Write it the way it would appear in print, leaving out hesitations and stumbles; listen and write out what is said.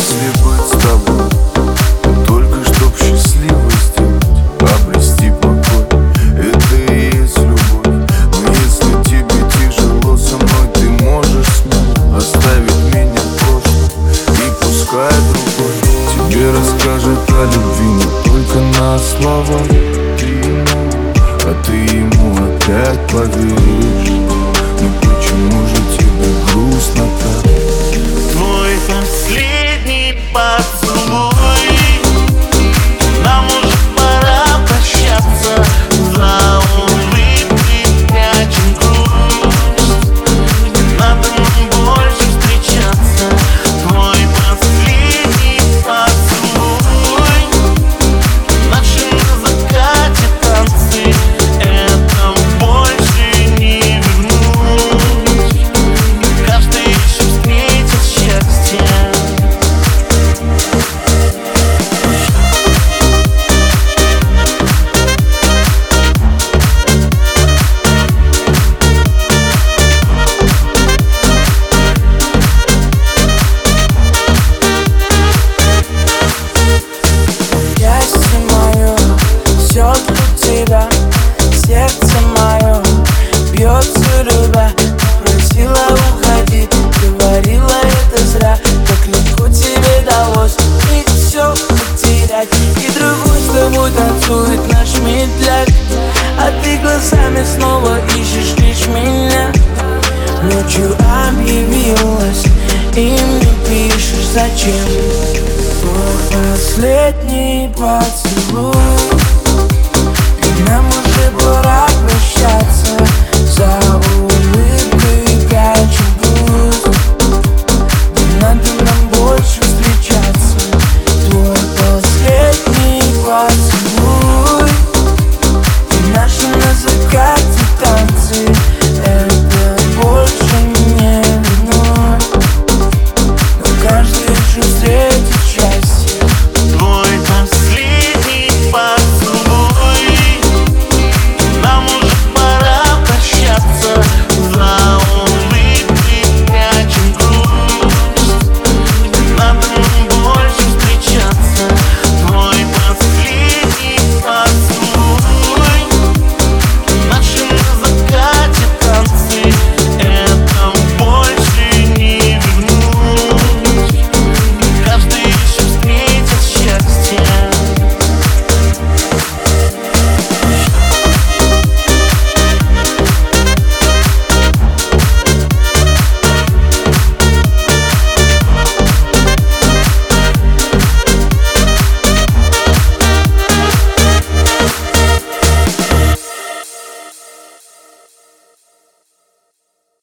если быть с тобой, только чтоб счастливо сделать, обрести покой, это и есть любовь. Но если тебе тяжело со мной, ты можешь смело оставить меня в прошлом и пускай другой тебе расскажет о любви не только на словах. А ты ему опять поверишь? Ну почему же тебе грустно так? Твой последний поцелуй, нам уже пора прощаться. За улыбкой прячем грусть, не надо нам больше встречаться. Твой последний поцелуй, наши на закате танцы, это больше не вернуть. Каждый еще встретит счастье. Счастье мое, все для тебя. Сердце мое бьется, любя. Просила уходить, говорила это зря. Так легко тебе далось и все потерять. И другой с тобой танцует наш медляк, а ты глазами снова ищешь лишь меня. Ночью объявилась и мне пишешь зачем. Твой последний поцелуй, и нам уже пора прощаться.